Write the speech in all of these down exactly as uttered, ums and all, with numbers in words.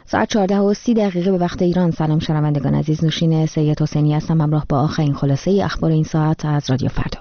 ساعت چهارده و سی دقیقه به وقت ایران. سلام شنوندگان عزیز، نوشین سید حسینی هستم همراه با آخرین خلاصه اخبار این ساعت از رادیو فردا.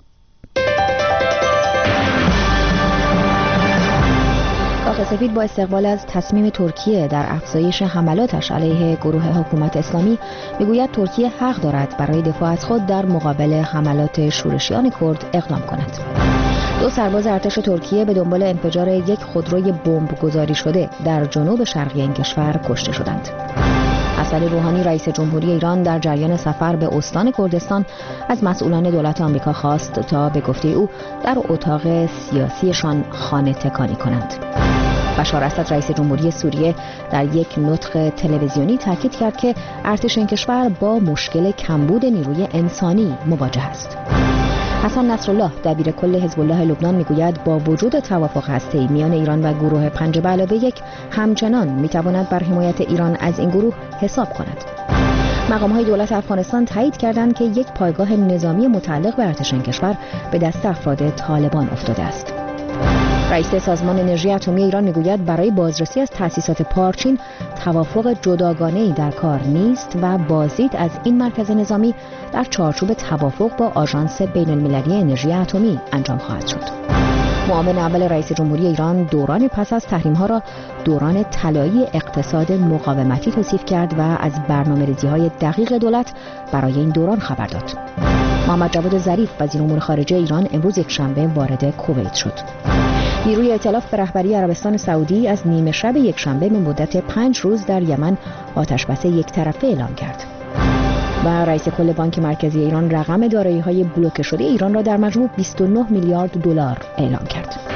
کاخ سفید با استقبال از تصمیم ترکیه در افزایش حملاتش علیه گروه حکومت اسلامی میگوید ترکیه حق دارد برای دفاع از خود در مقابل حملات شورشیان کرد اقدام کند. دو سرباز ارتش ترکیه به دنبال انفجار یک خودروی بمب گذاری شده در جنوب شرقی این کشور کشته شدند. حسن روحانی رئیس جمهوری ایران در جریان سفر به استان کردستان از مسئولان دولت آمریکا خواست تا به گفته او در اتاق سیاسیشان خانه تکانی کنند. بشار اسد رئیس جمهوری سوریه در یک نطق تلویزیونی تاکید کرد که ارتش این کشور با مشکل کمبود نیروی انسانی مواجه است. حسن نصرالله دبیر کل حزب الله لبنان میگوید با وجود توافق هسته‌ای میان ایران و گروه پنج به علاوه یک همچنان میتواند بر حمایت ایران از این گروه حساب کند. مقام‌های دولت افغانستان تایید کردند که یک پایگاه نظامی متعلق به ارتش این کشور به دست افراد طالبان افتاده است. رئیس سازمان انرژی اتمی ایران میگوید برای بازرسی از تأسیسات پارچین توافق جداگانه‌ای در کار نیست و بازدید از این مرکز نظامی در چارچوب توافق با آژانس بین‌المللی انرژی اتمی انجام خواهد شد. معاون اول رئیس جمهوری ایران دوران پس از تحریم‌ها را دوران طلایی اقتصاد مقاومتی توصیف کرد و از برنامه‌ریزی‌های دقیق دولت برای این دوران خبر داد. محمد جواد ظریف وزیر امور خارجه ایران امروز یکشنبه وارد کویت شد. نیروی ائتلاف به رهبری عربستان سعودی از نیمه شب یکشنبه به مدت پنج روز در یمن آتش‌بس یک طرفه اعلام کرد. و رئیس کل بانک مرکزی ایران رقم دارایی‌های بلوکه شده ایران را در مجموع بیست و نه میلیارد دلار اعلام کرد.